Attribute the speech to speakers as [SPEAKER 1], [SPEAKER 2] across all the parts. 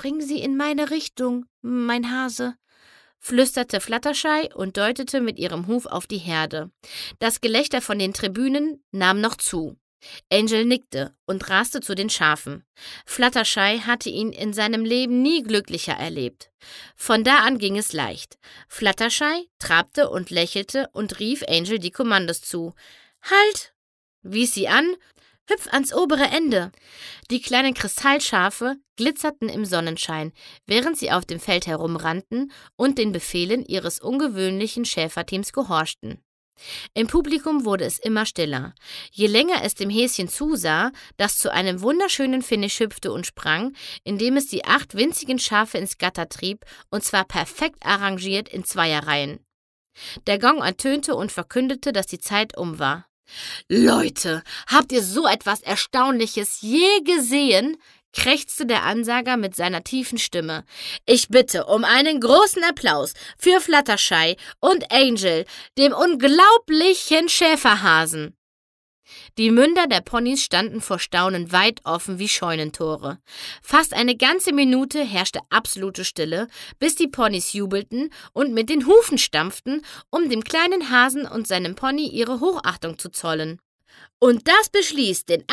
[SPEAKER 1] Springen Sie in meine Richtung, mein Hase«, flüsterte Fluttershy und deutete mit ihrem Huf auf die Herde. Das Gelächter von den Tribünen nahm noch zu. Angel nickte und raste zu den Schafen. Fluttershy hatte ihn in seinem Leben nie glücklicher erlebt. Von da an ging es leicht. Fluttershy trabte und lächelte und rief Angel die Kommandos zu. »Halt«, wies sie an, »hüpf ans obere Ende.« Die kleinen Kristallschafe glitzerten im Sonnenschein, während sie auf dem Feld herumrannten und den Befehlen ihres ungewöhnlichen Schäferteams gehorchten. Im Publikum wurde es immer stiller. Je länger es dem Häschen zusah, das zu einem wunderschönen Finish hüpfte und sprang, indem es die 8 winzigen Schafe ins Gatter trieb, und zwar perfekt arrangiert in Zweierreihen. Der Gong ertönte und verkündete, dass die Zeit um war. »Leute, habt ihr so etwas Erstaunliches je gesehen?« krächzte der Ansager mit seiner tiefen Stimme. »Ich bitte um einen großen Applaus für Fluttershy und Angel, dem unglaublichen Schäferhasen.« Die Münder der Ponys standen vor Staunen weit offen wie Scheunentore. Fast eine ganze Minute herrschte absolute Stille, bis die Ponys jubelten und mit den Hufen stampften, um dem kleinen Hasen und seinem Pony ihre Hochachtung zu zollen. Und das beschließt den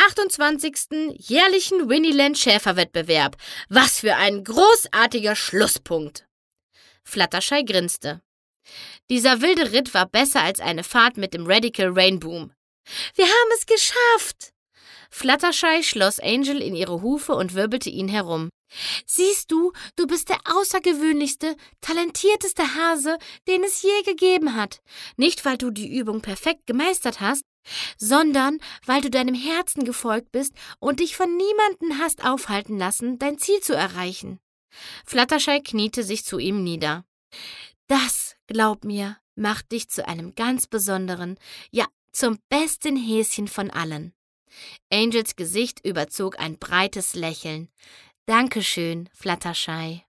[SPEAKER 1] 28. jährlichen Winnieland-Schäferwettbewerb. Was für ein großartiger Schlusspunkt! Fluttershy grinste. Dieser wilde Ritt war besser als eine Fahrt mit dem Radical Rainboom. »Wir haben es geschafft!« Fluttershy schloss Angel in ihre Hufe und wirbelte ihn herum. »Siehst du, du bist der außergewöhnlichste, talentierteste Hase, den es je gegeben hat. Nicht, weil du die Übung perfekt gemeistert hast, sondern weil du deinem Herzen gefolgt bist und dich von niemandem hast aufhalten lassen, dein Ziel zu erreichen.« Fluttershy kniete sich zu ihm nieder. »Das, glaub mir, macht dich zu einem ganz besonderen, ja, zum besten Häschen von allen.« Angels Gesicht überzog ein breites Lächeln. »Dankeschön, Fluttershy.«